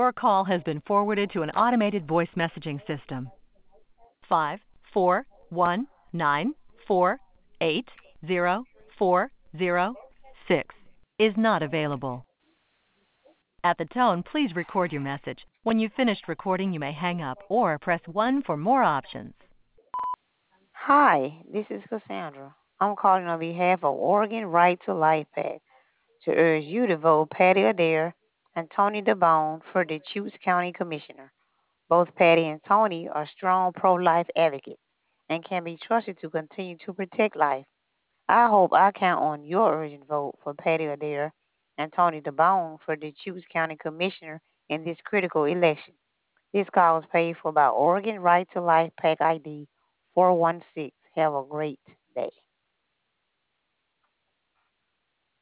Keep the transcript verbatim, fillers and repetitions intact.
Your call has been forwarded to an automated voice messaging system. Five four one nine four eight zero four zero six is not available. At the tone, please record your message. When you've finished recording, you may hang up or press one for more options. Hi, this is Cassandra. I'm calling on behalf of Oregon Right to Life PAC to urge you to vote Patty Adair and Tony DeBone for the Deschutes County Commissioner. Both Patty and Tony are strong pro-life advocates and can be trusted to continue to protect life. I hope I count on your urgent vote for Patty Adair and Tony DeBone for the Deschutes County Commissioner in this critical election. This call is paid for by Oregon Right to Life PAC I D four one six. Have a great day.